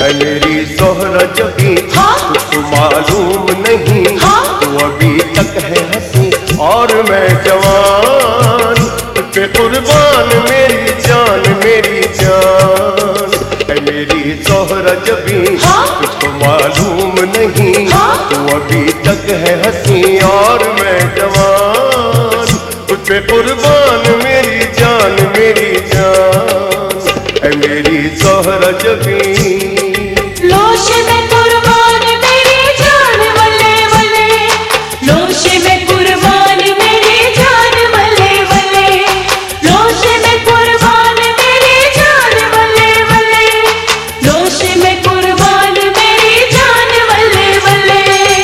है मेरी ज़ोहरा जबी, तुझको मालूम नहीं, तू अभी तक है हंसी और मैं जवान, तुझे कुर्बान मेरी जान मेरी जान। है मेरी ज़ोहरा जबी, तुझको मालूम नहीं, तू अभी तक है हंसी और मैं जवान, तुझे कुर्बान मेरी जान मेरी जान। है मेरी ज़ोहरा जबी, लोश में कुर्बान मेरी जान वल्ले वल्ले, लोश में कुर्बान मेरी जान वल्ले वल्ले, लोश में कुर्बान मेरी जान वल्ले वल्ले, लोश में कुर्बान मेरी जान वल्ले वल्ले।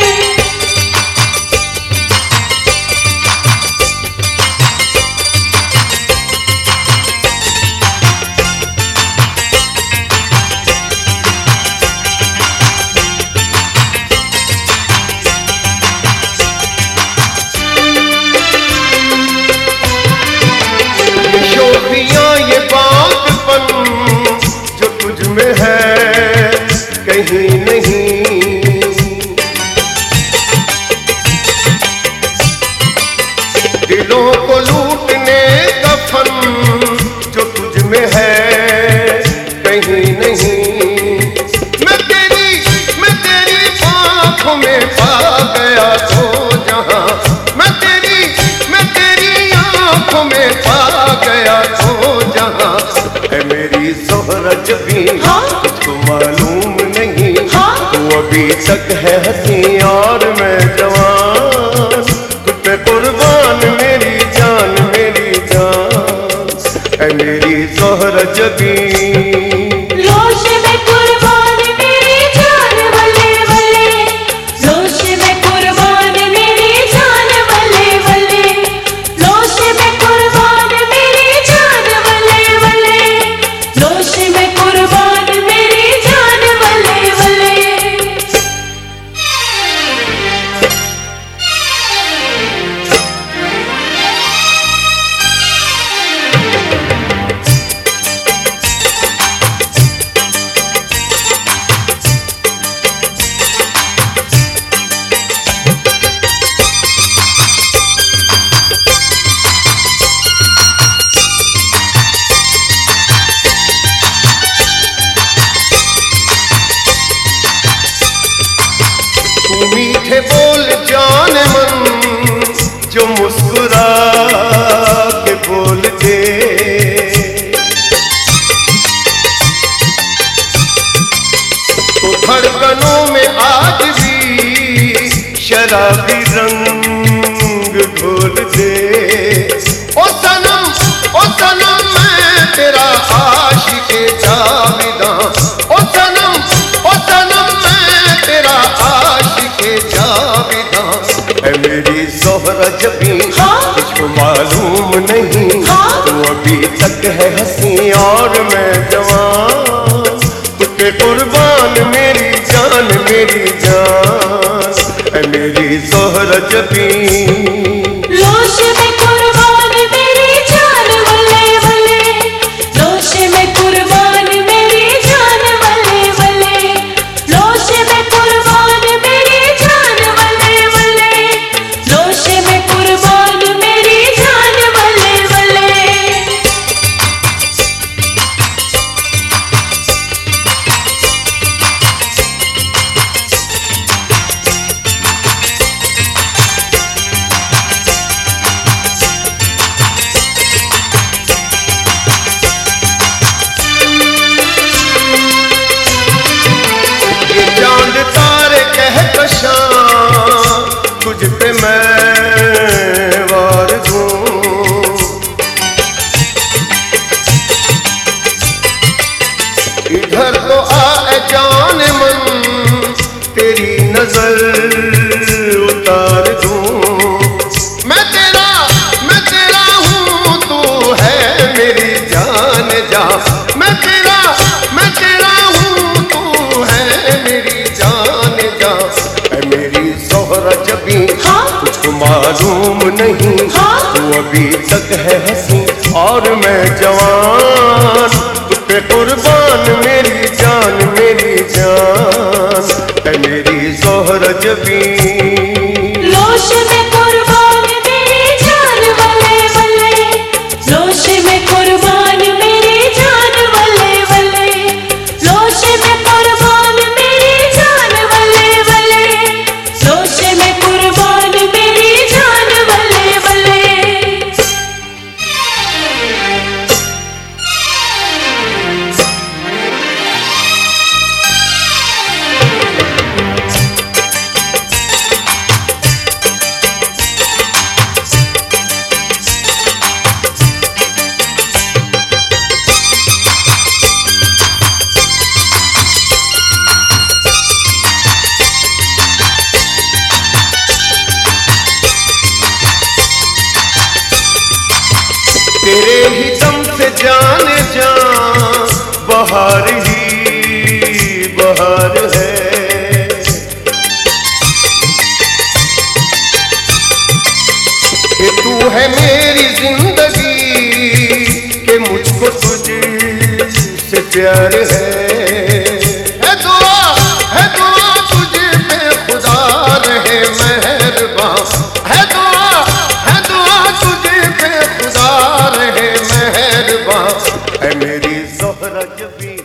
ये बातपन जो तुझ में है कहीं नहीं, दिलों को लूटने का फन जो तुझ में है कहीं नहीं। मैं तेरी आँखों में पा गया तो जहाँ, मैं तेरी आँखों में पा गया तो जहाँ। है मेरी ज़ोहरा जबी, तुझको मालूम नहीं, तू अभी तक है हंसी और मैं जवान, तुझ पे कुर्बान मेरी जान मेरी जान। है मेरी ज़ोहरा जबी, लोश में कुर्बान मेरी जान वल्ले वल्ले, लोश में कुर्बान मेरी जान वल्ले वल्ले, लोश में कुर्बान मेरी जान वल्ले वल्ले, लोश में कुर्बान मेरी जान वल्ले वल्ले। मीठे बोल जान मन जो मुस्कुरा के बोल दे, तो धड़कनों में आज भी शराबी रंग घोल दे। ओ सनम मैं तेरा आशिक़े जाविदा, ओ सनम मैं तेरा आशिक़े जाविदा। है मेरी ज़ोहरा जबी, तुझको मालूम नहीं, तू अभी तक है हंसी और मैं जवान, तुझे कुर्बान मेरी जान मेरी जान। है मेरी ज़ोहरा जबी, लोश में कुर्बान मेरी जान वल्ले वल्ले, लोश में कुर्बान मेरी जान वल्ले वल्ले, लोश में कुर्बान मेरी जान वल्ले वल्ले, लोश में कुर्बान मेरी जान वल्ले वल्ले। चांद तारे कहकशां तुझ पे मैं वार दूं, इधर तो आ जान मन तेरी नजर उतार दूं। मैं तेरा हूँ तू है मेरी जान जा, मैं तेरा हूँ तू है मेरी जान जा। है मेरी ज़ोहरा जबी, तुझको मालूम नहीं, तू अभी तक है हंसी और मैं जवान, तुझ पे कुर्बान मेरी जान मेरी जान। बहार ही बहार है। कि तू है मेरी जिंदगी, कि मुझको तुझसे प्यार है। दुआ तुझे पे खुदा रहे मेहरबान, है दुआ तुझे पे खुदा रहे मेहरबान। है मेरी ज़ोहरा जबी